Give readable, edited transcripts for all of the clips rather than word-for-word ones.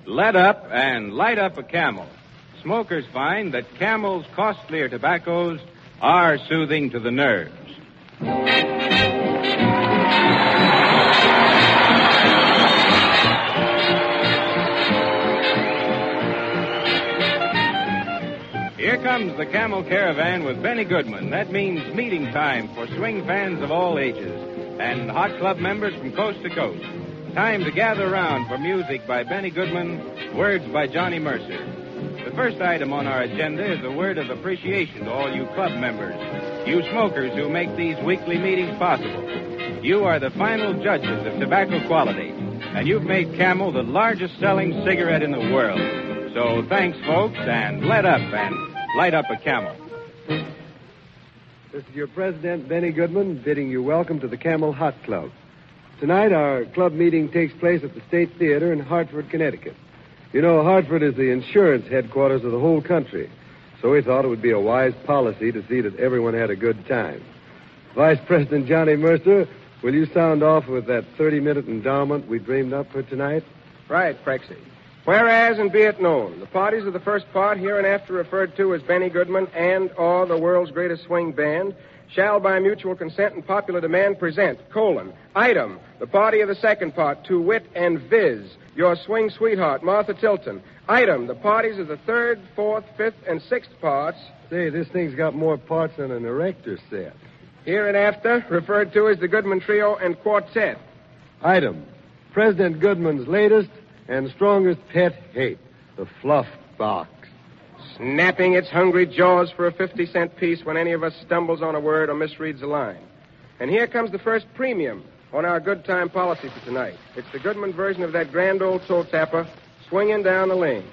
Let up and light up a Camel. Smokers find that Camel's costlier tobaccos are soothing to the nerves. Here comes the Camel Caravan with Benny Goodman. That means meeting time for swing fans of all ages and hot club members from coast to coast. Time to gather around for music by Benny Goodman, words by Johnny Mercer. The first item on our agenda is a word of appreciation to all you club members, you smokers who make these weekly meetings possible. You are the final judges of tobacco quality, and you've made Camel the largest selling cigarette in the world. So thanks, folks, and let up and light up a Camel. This is your president, Benny Goodman, bidding you welcome to the Camel Hot Club. Tonight, our club meeting takes place at the State Theater in Hartford, Connecticut. You know, Hartford is the insurance headquarters of the whole country, so we thought it would be a wise policy to see that everyone had a good time. Vice President Johnny Mercer, will you sound off with that 30-minute endowment we dreamed up for tonight? Right, Prexy. Whereas, and be it known, the parties of the first part, hereinafter referred to as Benny Goodman and/or the world's greatest swing band, shall by mutual consent and popular demand present, item, the party of the second part, to wit and viz, your swing sweetheart, Martha Tilton. Item, the parties of the third, fourth, fifth, and sixth parts. Say, this thing's got more parts than an erector set. Hereinafter referred to as the Goodman Trio and Quartet. Item, President Goodman's latest and strongest pet hate, the fluff box. Snapping its hungry jaws for a 50-cent piece when any of us stumbles on a word or misreads a line. And here comes the first premium on our good time policy for tonight. It's the Goodman version of that grand old toe tapper, Swinging Down the Lane.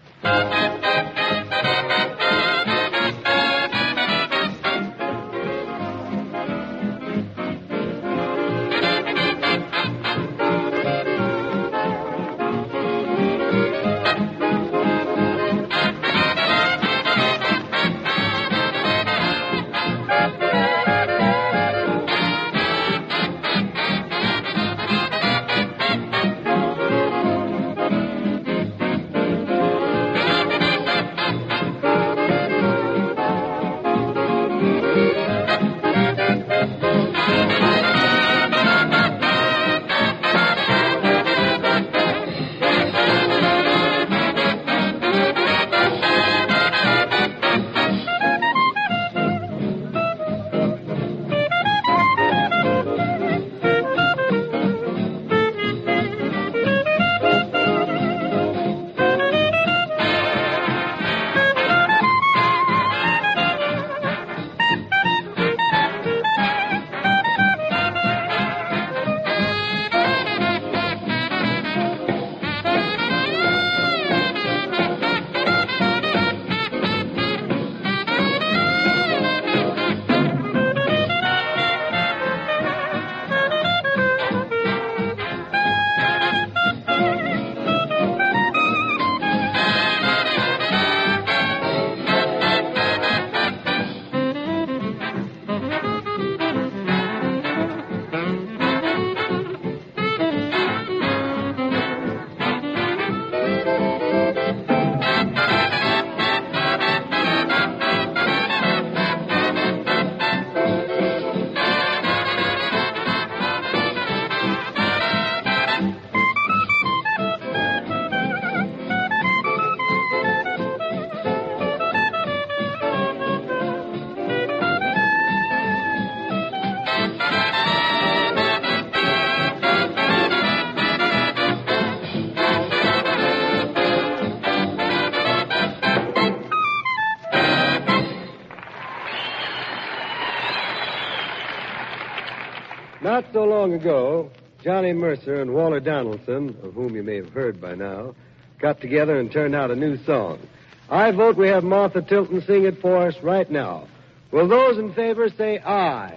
Not so long ago, Johnny Mercer and Walter Donaldson, of whom you may have heard by now, got together and turned out a new song. I vote we have Martha Tilton sing it for us right now. Will those in favor say aye?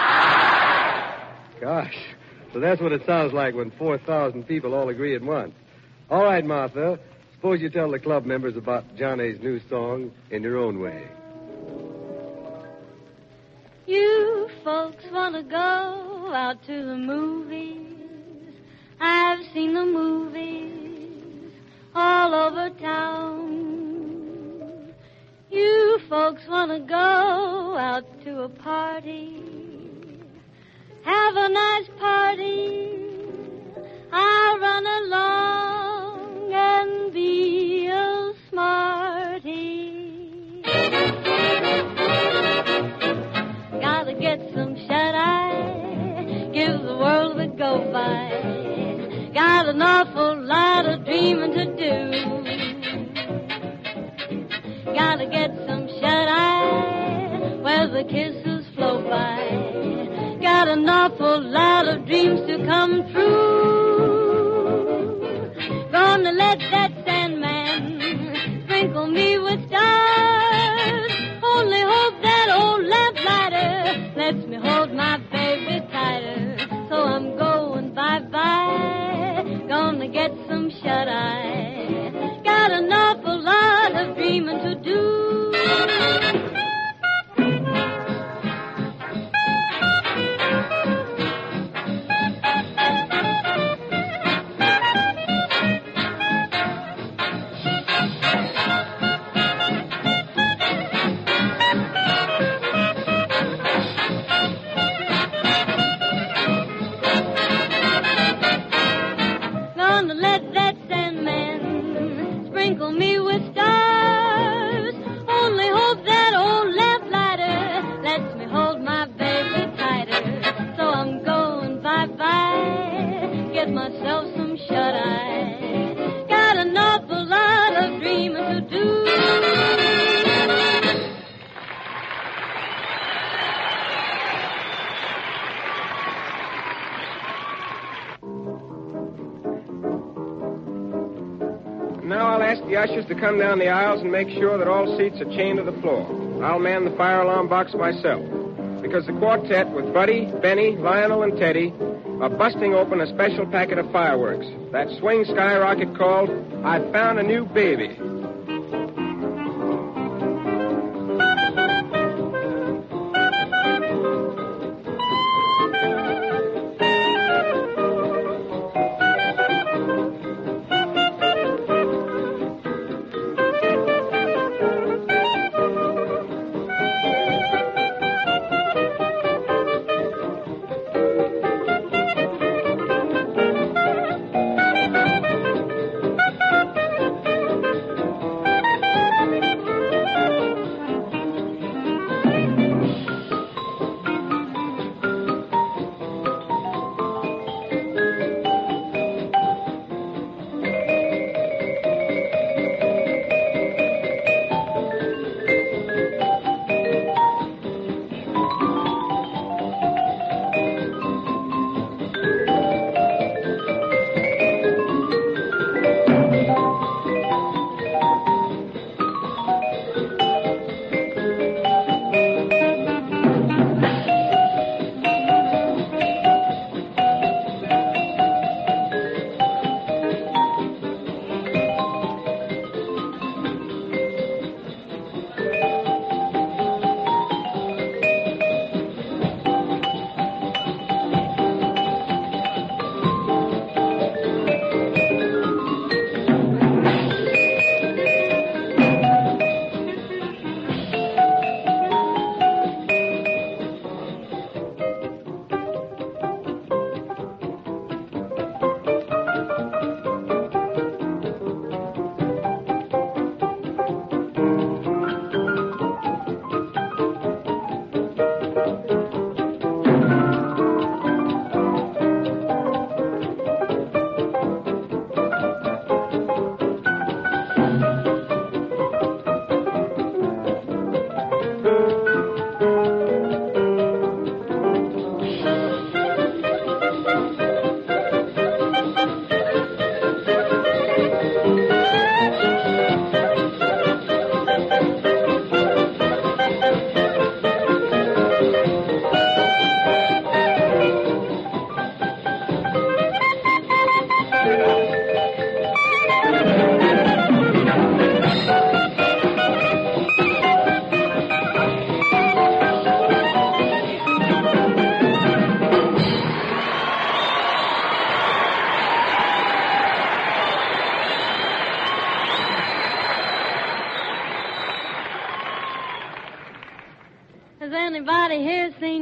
Aye! Gosh, so that's what it sounds like when 4,000 people all agree at once. All right, Martha, suppose you tell the club members about Johnny's new song in your own way. You folks want to go out to the movies. I've seen the movies. folks want to go out to a party, have a nice party, I'll run along and be a smarty. Gotta get some shut-eye, give the world a go-by. Got an awful lot of dreaming to do. Gotta get some shut-eye where the kisses flow by. Got an awful lot of dreams to come true. Gonna let that Sandman sprinkle me with stars. Only hope that old lamplighter lets me hold my baby tighter. So I'm going bye-bye, gonna get some shut-eye. Got an awful lot of dreaming to do. Gonna let that Sandman sprinkle me with stars. Only hope that old lamplighter lets me hold my baby tighter. So I'm going bye-bye, get myself some shut-eye. Got an awful lot of dreaming to do. Now I'll ask the ushers to come down the aisles and make sure that all seats are chained to the floor. I'll man the fire alarm box myself, because the quartet with Buddy, Benny, Lionel, and Teddy are busting open a special packet of fireworks. That swing skyrocket called I Found a New Baby.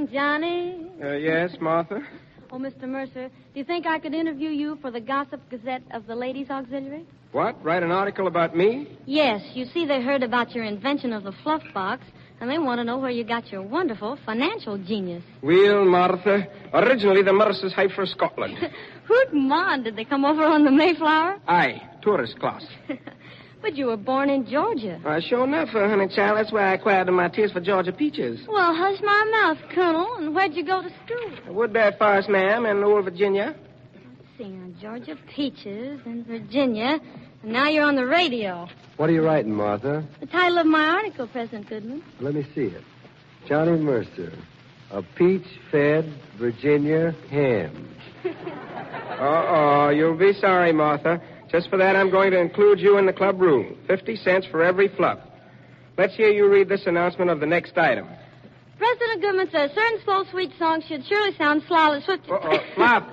morning, Johnny. Yes, Martha? Oh, Mr. Mercer, do you think I could interview you for the Gossip Gazette of the Ladies' Auxiliary? What? Write an article about me? Yes. You see, they heard about your invention of the fluff box, and they want to know where you got your wonderful financial genius. Well, Martha, originally the Mercers hired for Scotland. Hoot mon, did they come over on the Mayflower? Aye, tourist class. But you were born in Georgia. Sure enough, honey child. That's why I acquired my taste for Georgia peaches. Well, hush my mouth, Colonel. And where'd you go to school? Woodbury Forest, ma'am, in Old Virginia. Let's see, now, Georgia peaches in Virginia. And now you're on the radio. What are you writing, Martha? The title of my article, President Goodman. Let me see it. Johnny Mercer, a peach-fed Virginia ham. You'll be sorry, Martha. Just for that, I'm going to include you in the club rule. 50 cents for every fluff. Let's hear you read this announcement of the next item. President Goodman says certain slow, sweet songs should surely sound slowly. Flop.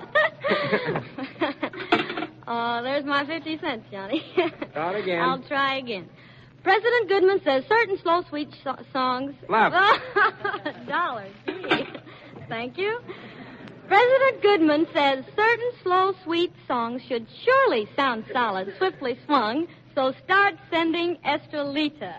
Oh, there's my 50 cents, Johnny. Start again. I'll try again. President Goodman says certain slow, sweet songs... Flop. Dollars. Gee. Thank you. President Goodman says certain slow, sweet songs should surely sound solid, swiftly swung, so start sending Estrelita.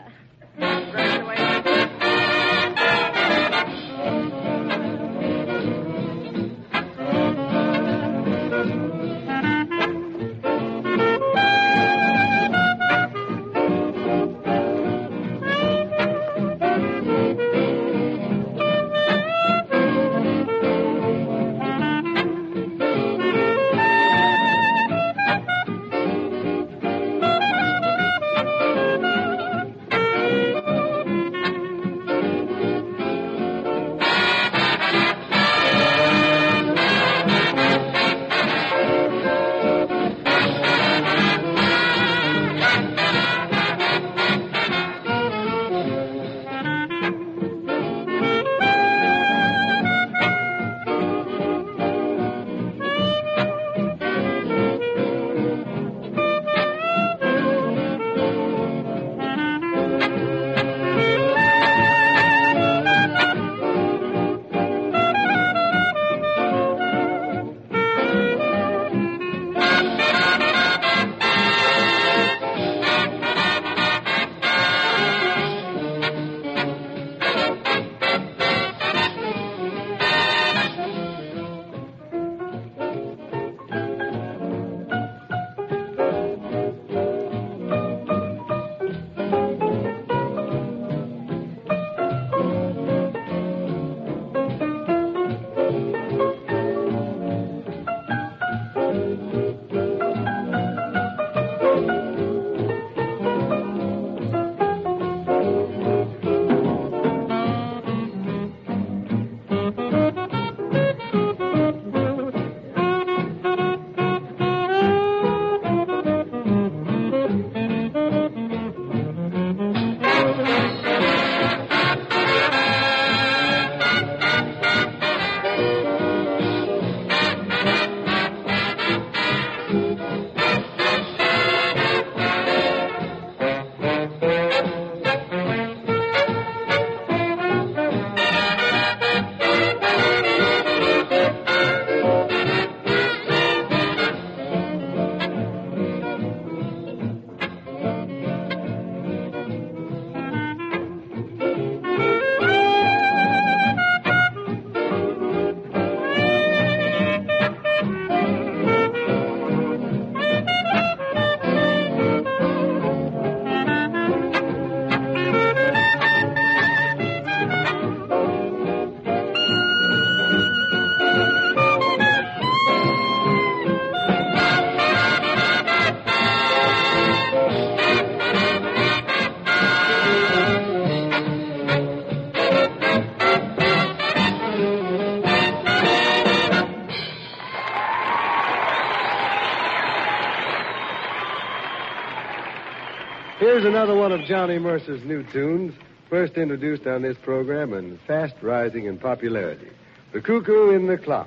Here's another one of Johnny Mercer's new tunes, first introduced on this program and fast rising in popularity. The Cuckoo in the Clock.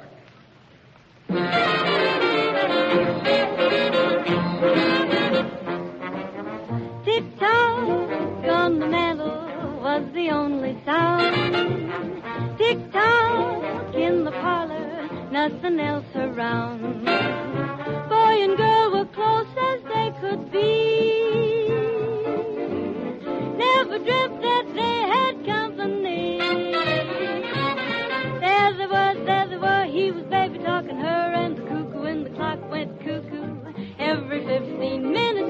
Tick-tock on the mantel was the only sound. Tick-tock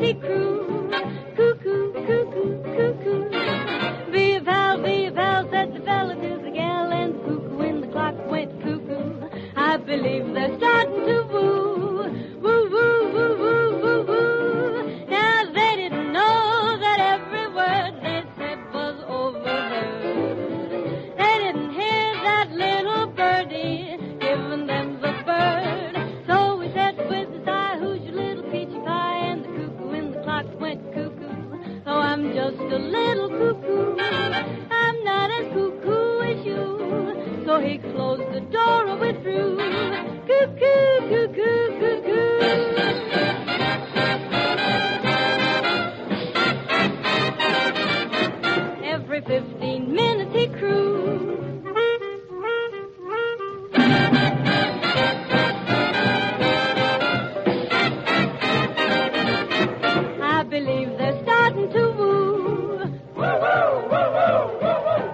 minute crew. Cuckoo, cuckoo, cuckoo. Be a pal, said the fella to the gal, and the cuckoo when the clock went cuckoo. I believe they're starting to woo. Woo, woo, woo, woo, woo, woo. Now they didn't know that every word they said was overheard. They didn't hear that little birdie giving them the bird. So we said with a sigh, who's your little peachy pie? And the cuckoo when the clock went cuckoo. Oh, I'm just a little cuckoo. I'm not as cuckoo as you. So he closed the door and withdrew. Cuckoo, cuckoo, cuckoo. Every 15 minutes he crew. I believe they're starting to woo. Woo, woo, woo, woo, woo, woo.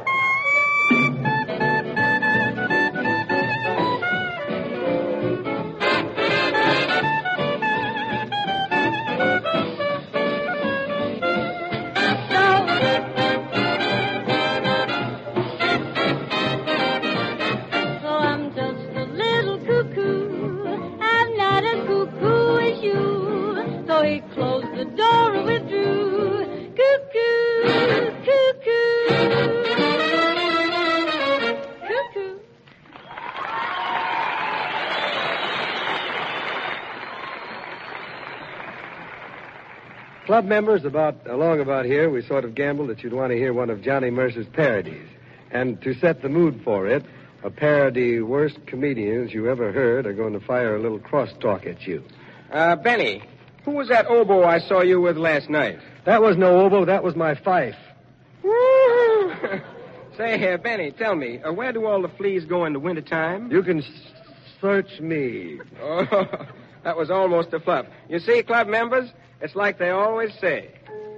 So I'm just a little cuckoo. I'm not as cuckoo as you. So he closed the door and withdrew. Cuckoo, cuckoo, cuckoo. Club members, along about here, we sort of gambled that you'd want to hear one of Johnny Mercer's parodies. And to set the mood for it, a parody worst comedians you ever heard are going to fire a little crosstalk at you. Benny, who was that oboe I saw you with last night? That was no oboe, that was my fife. Woo! Say, Benny, tell me, where do all the fleas go in the wintertime? You can search me. Oh, that was almost a fluff. You see, club members, it's like they always say.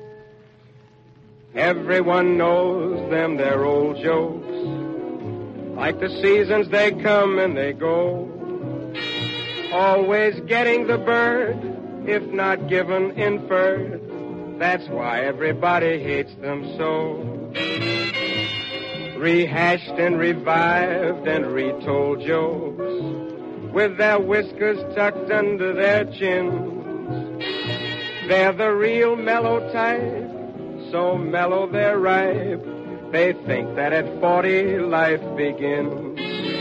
Everyone knows them, their old jokes. Like the seasons, they come and they go. Always getting the bird, if not given, inferred. That's why everybody hates them so. Rehashed and revived and retold jokes, with their whiskers tucked under their chins. They're the real mellow type, so mellow they're ripe. They think that at 40 life begins.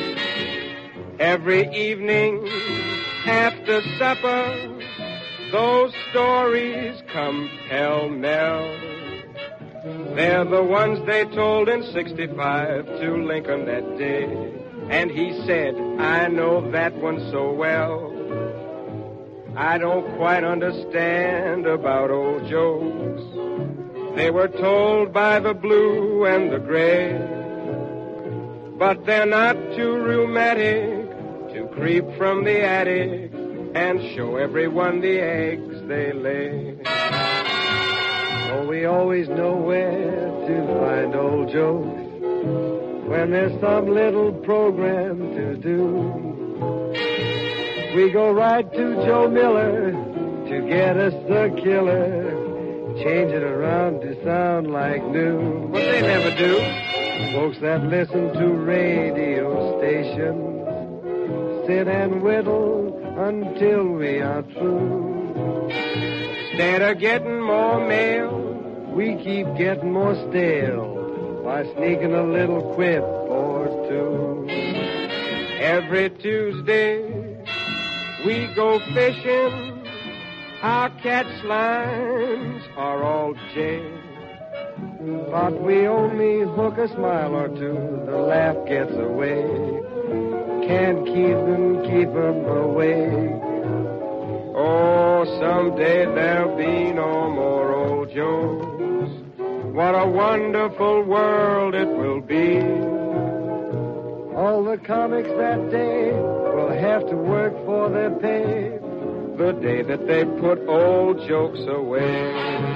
Every evening after supper, those stories come pell-mell. They're the ones they told in 65 to Lincoln that day. And he said, I know that one so well. I don't quite understand about old jokes. They were told by the blue and the gray. But they're not too rheumatic to creep from the attic and show everyone the eggs they lay. Oh, we always know where to find old jokes when there's some little program to do. We go right to Joe Miller to get us the killer. Change it around to sound like new. But they never do. Folks that listen to radio stations sit and whittle until we are through. Instead of getting more mail, we keep getting more stale by sneaking a little quip or two. Every Tuesday we go fishing. Our catch lines are all jade. But we only hook a smile or two. The laugh gets away. Can't keep 'em away. Oh, someday there'll be no more old jokes. What a wonderful world it will be. All the comics that day will have to work for their pay. The day that they put old jokes away.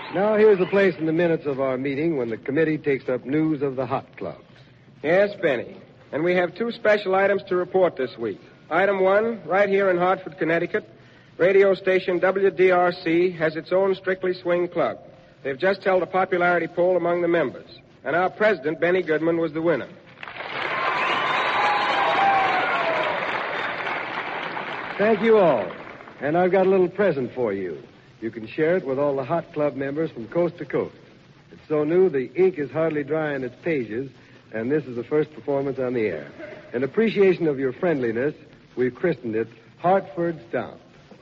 Now, here's the place in the minutes of our meeting when the committee takes up news of the hot clubs. Yes, Benny. And we have two special items to report this week. Item 1, right here in Hartford, Connecticut, radio station WDRC has its own Strictly Swing Club. They've just held a popularity poll among the members. And our president, Benny Goodman, was the winner. Thank you all. And I've got a little present for you. You can share it with all the hot club members from coast to coast. It's so new the ink is hardly dry on its pages, and this is the first performance on the air. In appreciation of your friendliness, we've christened it Hartford Stomp.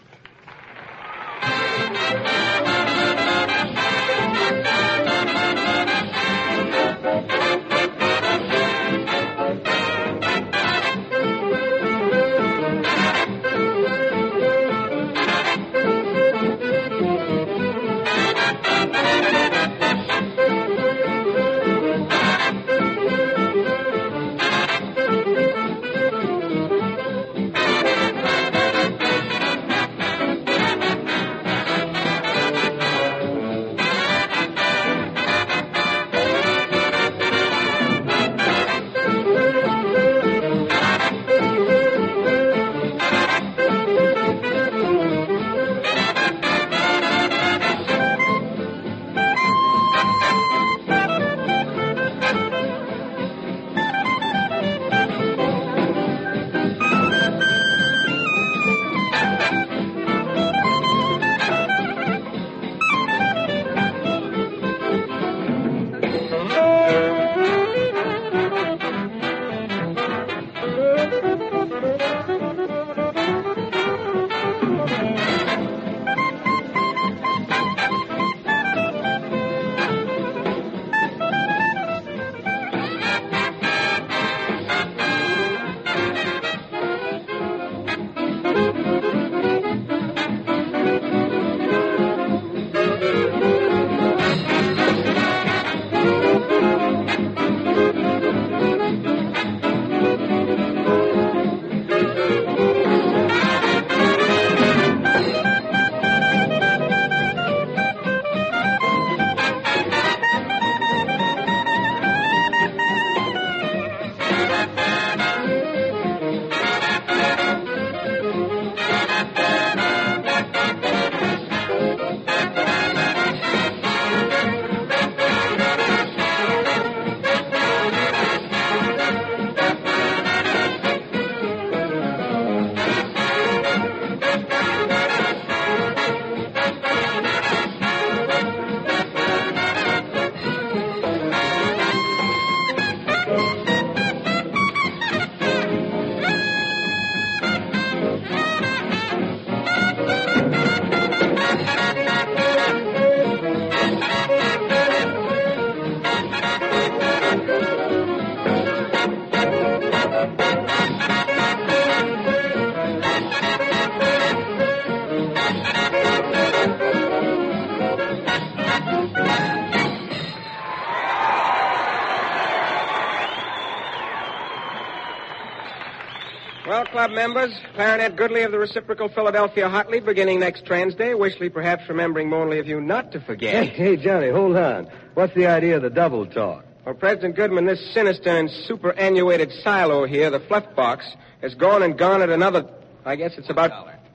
Well, club members, Clarinet Goodley of the Reciprocal Philadelphia Hot League beginning next Transday. Wishley perhaps remembering only of you not to forget. Hey, Johnny, hold on. What's the idea of the double talk? Well, President Goodman, this sinister and superannuated silo here, the Fluff Box, has gone and garnered another, I guess it's about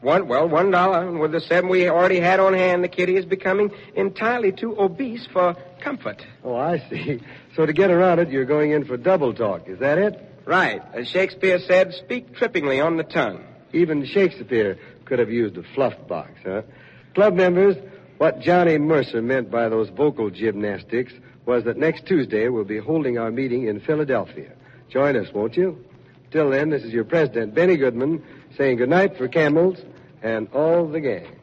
$1. And with the 7 we already had on hand, the kitty is becoming entirely too obese for comfort. Oh, I see. So to get around it, you're going in for double talk. Is that it? Right. As Shakespeare said, speak trippingly on the tongue. Even Shakespeare could have used a fluff box, huh? Club members, what Johnny Mercer meant by those vocal gymnastics was that next Tuesday we'll be holding our meeting in Philadelphia. Join us, won't you? Till then, this is your president, Benny Goodman, saying goodnight for Camels and all the gang.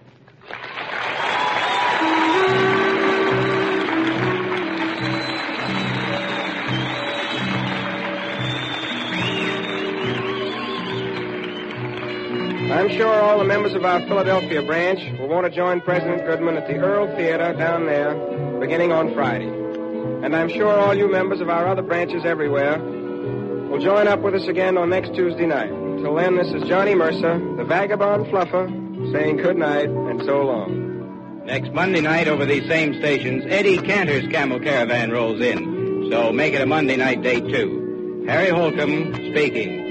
I'm sure all the members of our Philadelphia branch will want to join President Goodman at the Earl Theater down there beginning on Friday. And I'm sure all you members of our other branches everywhere will join up with us again on next Tuesday night. Till then, this is Johnny Mercer, the Vagabond Fluffer, saying good night and so long. Next Monday night over these same stations, Eddie Cantor's Camel Caravan rolls in. So make it a Monday night date, too. Harry Holcomb speaking.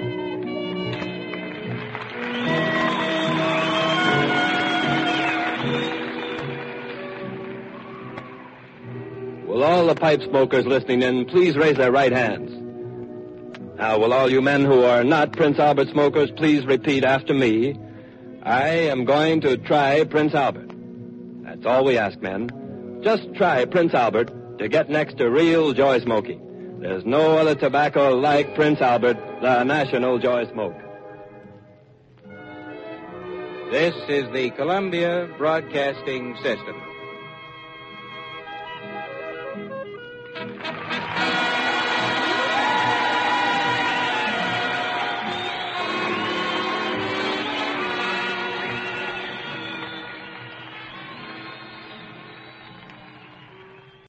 Will all the pipe smokers listening in please raise their right hands? Now, will all you men who are not Prince Albert smokers please repeat after me? I am going to try Prince Albert. That's all we ask, men. Just try Prince Albert to get next to real joy smoking. There's no other tobacco like Prince Albert, the national joy smoke. This is the Columbia Broadcasting System.